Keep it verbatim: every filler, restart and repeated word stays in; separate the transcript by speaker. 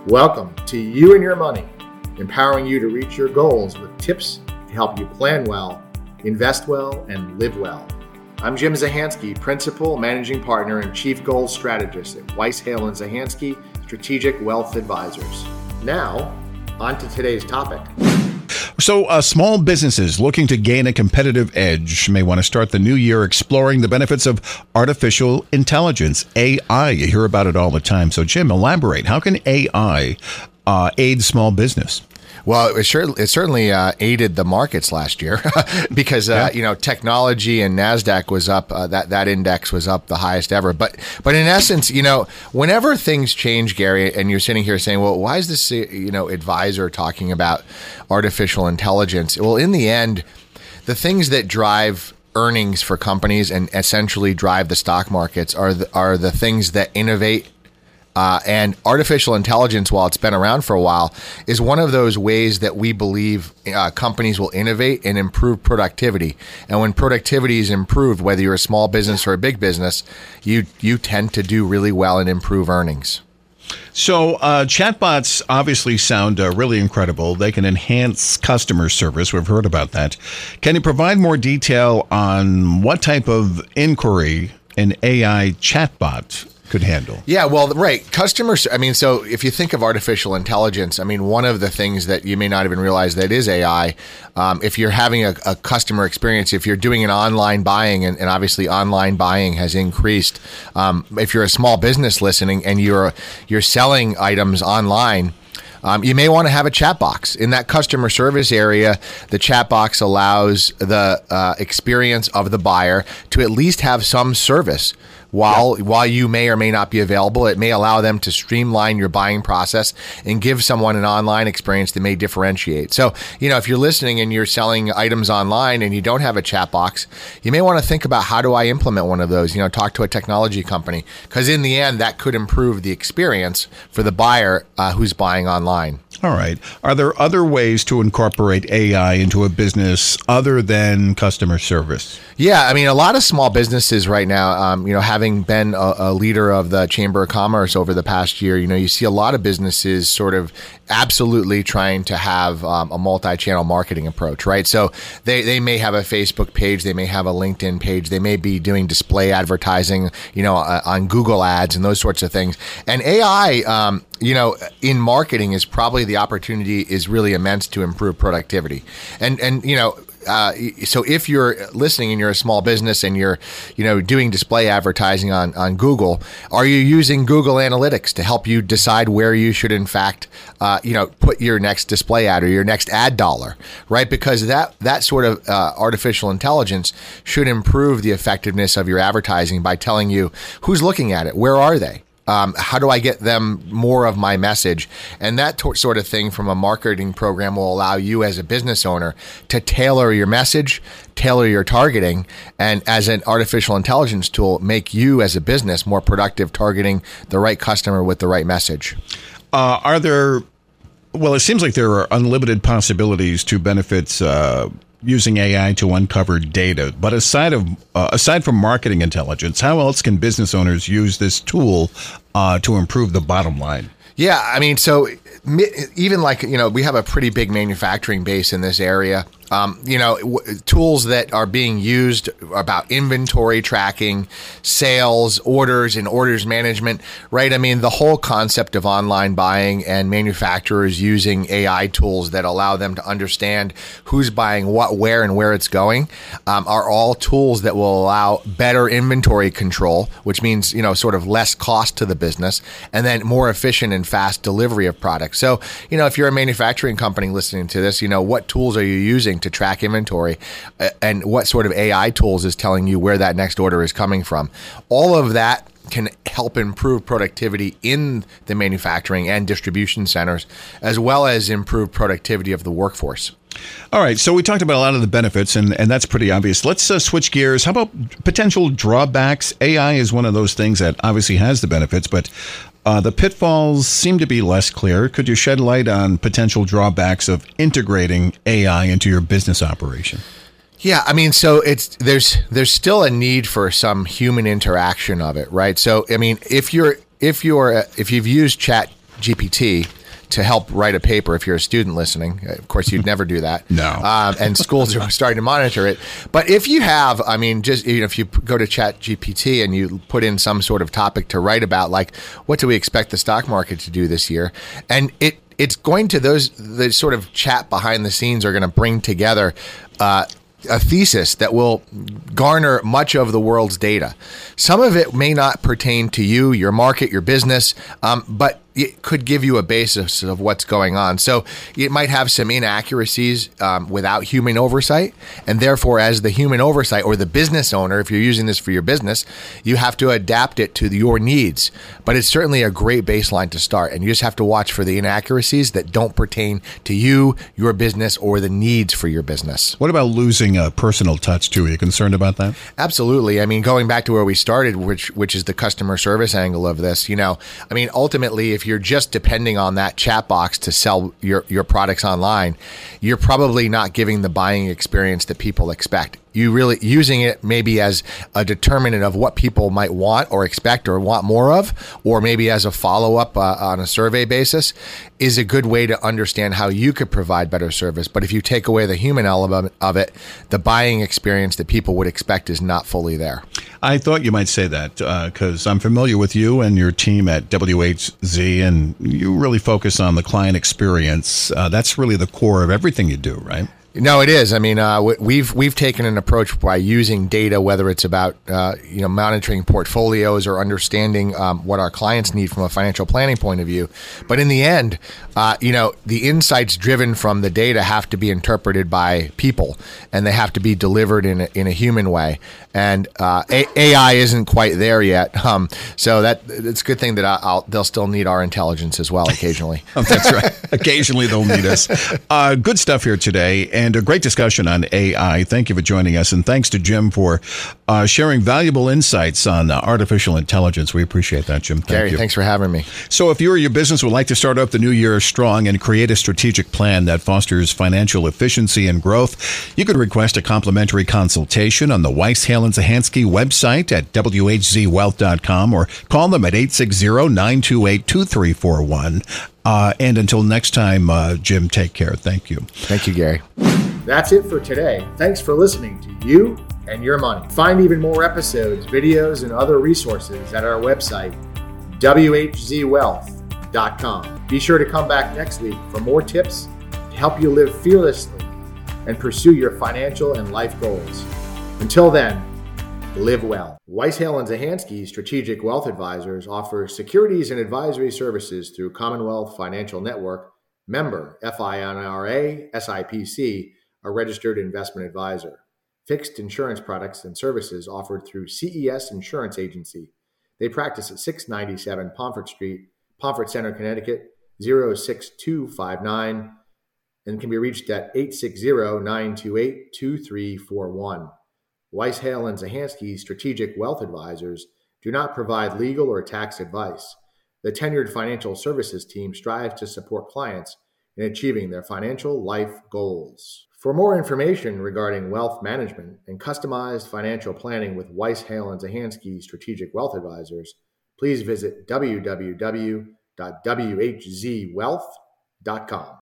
Speaker 1: Welcome to You and Your Money, empowering you to reach your goals with tips to help you plan well, invest well, and live well. I'm Jim Zahansky, Principal, Managing Partner, and Chief Goals Strategist at Weiss Hale and Zahansky Strategic Wealth Advisors. Now, on to today's topic.
Speaker 2: So uh, small businesses looking to gain a competitive edge may want to start the new year exploring the benefits of artificial intelligence, A I. You hear about it all the time. So, Jim, elaborate. How can A I uh, aid small business?
Speaker 3: Well, it, sure, it certainly uh, aided the markets last year because, uh, yeah. you know, technology and NASDAQ was up. Uh, that, that index was up the highest ever. But but in essence, you know, whenever things change, Gary, and you're sitting here saying, well, why is this, you know, advisor talking about artificial intelligence? Well, in the end, the things that drive earnings for companies and essentially drive the stock markets are the, are the things that innovate. Uh, and artificial intelligence, while it's been around for a while, is one of those ways that we believe uh, companies will innovate and improve productivity. And when productivity is improved, whether you're a small business or a big business, you you tend to do really well and improve earnings.
Speaker 2: So uh, chatbots obviously sound uh, really incredible. They can enhance customer service. We've heard about that. Can you provide more detail on what type of inquiry an A I chatbot could handle?
Speaker 3: Yeah, well, right. Customers, I mean, so if you think of artificial intelligence, I mean, one of the things that you may not even realize that is A I, um, if you're having a, a customer experience, if you're doing an online buying, and, and obviously online buying has increased, um, if you're a small business listening and you're you're selling items online, Um, you may want to have a chat box. In that customer service area, the chat box allows the uh, experience of the buyer to at least have some service. While yeah. while you may or may not be available, it may allow them to streamline your buying process and give someone an online experience that may differentiate. So, you know, if you're listening and you're selling items online and you don't have a chat box, you may want to think about, how do I implement one of those? You know, talk to a technology company, because in the end, that could improve the experience for the buyer uh, who's buying online.
Speaker 2: All right. Are there other ways to incorporate A I into a business other than customer service?
Speaker 3: Yeah, I mean, a lot of small businesses right now, um, you know, having been a, a leader of the Chamber of Commerce over the past year, you know, you see a lot of businesses sort of absolutely trying to have um, a multi-channel marketing approach, right? So they, they may have a Facebook page, they may have a LinkedIn page, they may be doing display advertising, you know, uh, on Google Ads and those sorts of things. And A I, um, you know, in marketing is probably the opportunity is really immense to improve productivity. And, and you know, Uh, so if you're listening and you're a small business and you're, you know, doing display advertising on, on Google, are you using Google Analytics to help you decide where you should, in fact, uh, you know, put your next display ad or your next ad dollar, right? Because that, that sort of uh, artificial intelligence should improve the effectiveness of your advertising by telling you who's looking at it, where are they? Um, how do I get them more of my message? And that to- sort of thing from a marketing program will allow you as a business owner to tailor your message, tailor your targeting, and as an artificial intelligence tool, make you as a business more productive, targeting the right customer with the right message.
Speaker 2: Uh, are there, well, it seems like there are unlimited possibilities to benefits uh using A I to uncover data. But aside of uh, aside from marketing intelligence, how else can business owners use this tool uh, to improve the bottom line?
Speaker 3: Yeah, I mean, so even like, you know, we have a pretty big manufacturing base in this area. Um, you know, w- tools that are being used about inventory tracking, sales, orders, and orders management, right? I mean, the whole concept of online buying and manufacturers using A I tools that allow them to understand who's buying what, where, and where it's going um, are all tools that will allow better inventory control, which means, you know, sort of less cost to the business, and then more efficient and fast delivery of products. So, you know, if you're a manufacturing company listening to this, you know, what tools are you using to track inventory, and what sort of A I tools is telling you where that next order is coming from? All of that can help improve productivity in the manufacturing and distribution centers, as well as improve productivity of the workforce.
Speaker 2: All right, so we talked about a lot of the benefits, and, and that's pretty obvious. Let's uh, switch gears. How about potential drawbacks? A I is one of those things that obviously has the benefits, but uh, the pitfalls seem to be less clear. Could you shed light on potential drawbacks of integrating A I into your business operation?
Speaker 3: Yeah, I mean, so it's there's there's still a need for some human interaction of it, right? So, I mean, if you're if you're if you've used Chat G P T to help write a paper if you're a student listening. Of course, you'd never do that.
Speaker 2: No.
Speaker 3: Um, and schools are starting to monitor it. But if you have, I mean, just you know, if you go to Chat G P T and you put in some sort of topic to write about, like, what do we expect the stock market to do this year? And it it's going to those, the sort of chat behind the scenes are going to bring together uh, a thesis that will garner much of the world's data. Some of it may not pertain to you, your market, your business, um, but it could give you a basis of what's going on. So it might have some inaccuracies um, without human oversight. And therefore, as the human oversight or the business owner, if you're using this for your business, you have to adapt it to your needs. But it's certainly a great baseline to start. And you just have to watch for the inaccuracies that don't pertain to you, your business, or the needs for your business.
Speaker 2: What about losing a personal touch too? Are you concerned about that?
Speaker 3: Absolutely. I mean, going back to where we started, which which is the customer service angle of this, you know, I mean, ultimately, if you're just depending on that chat box to sell your, your products online, you're probably not giving the buying experience that people expect. You really using it maybe as a determinant of what people might want or expect or want more of, or maybe as a follow-up uh, on a survey basis, is a good way to understand how you could provide better service. But if you take away the human element of it, the buying experience that people would expect is not fully there.
Speaker 2: I thought you might say that because uh, I'm familiar with you and your team at W H Z, and you really focus on the client experience. Uh, that's really the core of everything you do, right?
Speaker 3: No, it is. I mean, uh, we've we've taken an approach by using data, whether it's about uh, you know monitoring portfolios or understanding um, what our clients need from a financial planning point of view. But in the end, uh, you know, the insights driven from the data have to be interpreted by people, and they have to be delivered in a, in a human way. And uh, A I isn't quite there yet, um, so that it's a good thing that I'll, they'll still need our intelligence as well occasionally.
Speaker 2: Oh, that's right. Occasionally they'll need us. Uh, good stuff here today. And a great discussion on A I. Thank you for joining us. And thanks to Jim for uh, sharing valuable insights on uh, artificial intelligence. We appreciate that, Jim. Thank
Speaker 3: Gary,
Speaker 2: you.
Speaker 3: Thanks for having me.
Speaker 2: So if you or your business would like to start off the new year strong and create a strategic plan that fosters financial efficiency and growth, you could request a complimentary consultation on the Weiss Hale and Zahansky website at W H Z wealth dot com or call them at eight six zero, nine two eight, two three four one. Uh, and until next time, uh, Jim, take care. Thank you.
Speaker 3: Thank you, Gary.
Speaker 1: That's it for today. Thanks for listening to You and Your Money. Find even more episodes, videos, and other resources at our website, W H Z wealth dot com. Be sure to come back next week for more tips to help you live fearlessly and pursue your financial and life goals. Until then, live well. Weiss Hale and Zahansky Strategic Wealth Advisors offer securities and advisory services through Commonwealth Financial Network, member F I N R A, S I P C, a registered investment advisor. Fixed insurance products and services offered through C E S Insurance Agency. They practice at six ninety-seven Pomfret Street, Pomfret Center, Connecticut, zero six two five nine, and can be reached at eight six zero, nine two eight, two three four one. Weiss Hale and Zahansky Strategic Wealth Advisors do not provide legal or tax advice. The tenured financial services team strives to support clients in achieving their financial life goals. For more information regarding wealth management and customized financial planning with Weiss Hale and Zahansky Strategic Wealth Advisors, please visit w w w dot w h z wealth dot com.